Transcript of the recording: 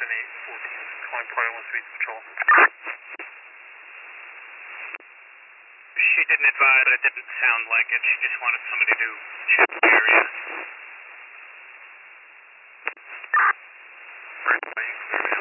814, calling Part 1 Street Patrol. She didn't advise, but it didn't sound like it. She just wanted somebody to check the area. Right, clear now.